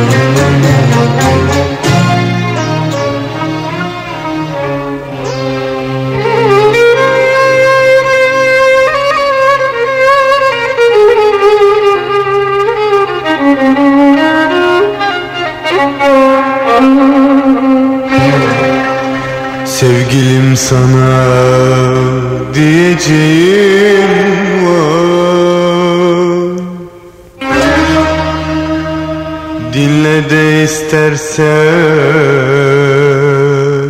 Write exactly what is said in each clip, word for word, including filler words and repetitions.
Sevgilim, sana diyeceğim var. Dinle de istersen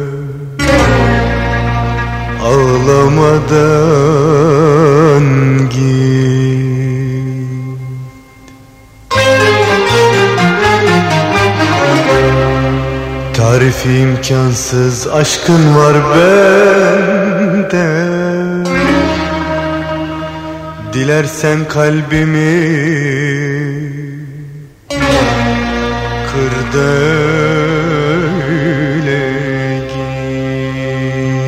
ağlamadan git. Tarifi imkansız aşkın var bende. Dilersen kalbimi kır da öyle git.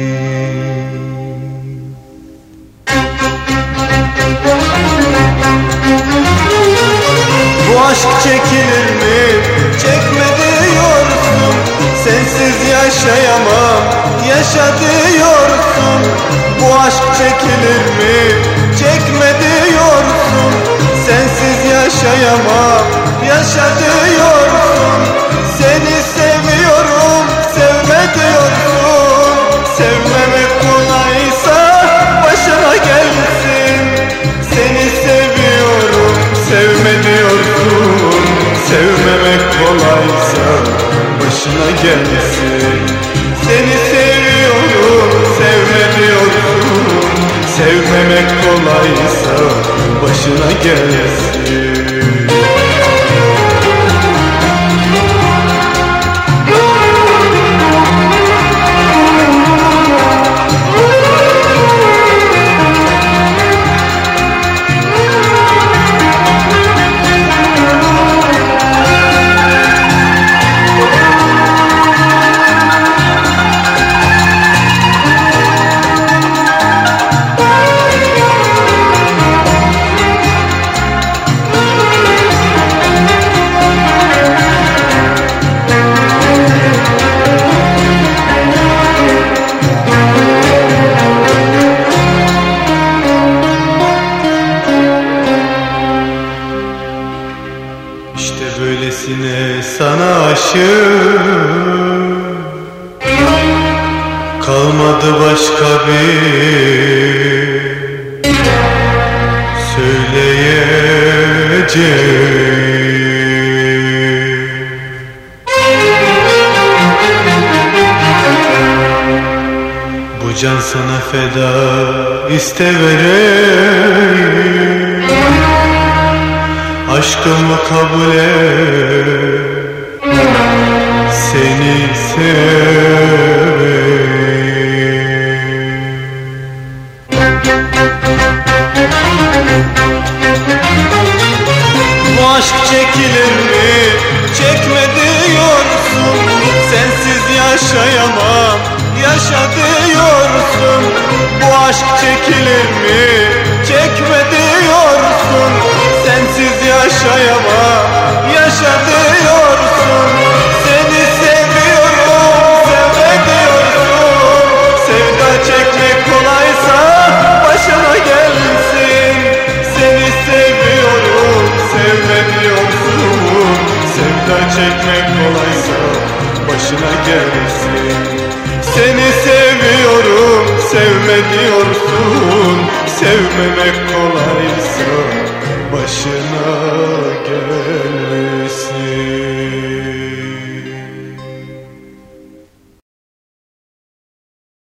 Bu aşk çekilir mi? Çekme diyorsun. Sensiz yaşayamam, yaşa diyorsun. Bu aşk çekilir mi? Çekme diyorsun. Sensiz yaşayamam, yaşa diyorsun. Seni seviyorum, sevme diyorsun. Sevmemek kolaysa başına gelsin. Seni seviyorum, sevme diyorsun. Sevmemek kolaysa başına gelsin. Seni seviyorum, sevme diyorsun. Sevmemek kolaysa başına gelsin. İşte böylesine sana aşığım. Kalmadı başka bir söyleyeceğim. Bu can sana feda, iste vereyim. Aşkımı kabul et, seni seveyim. Bu aşk çekilir mi? Çekme diyorsun. Sensiz yaşayamam, yaşa diyorsun. Bu aşk çekilir mi? Çekme diyorsun. Sensiz yaşayamam, yaşa diyorsun. Seni seviyorum, sevme diyorsun. Sevda çekmek kolaysa başına gelsin. Seni seviyorum, sevme diyorsun. Sevda çekmek kolaysa başına gelsin. Seni seviyorum, sevme diyorsun. Sevmemek kolaysa başına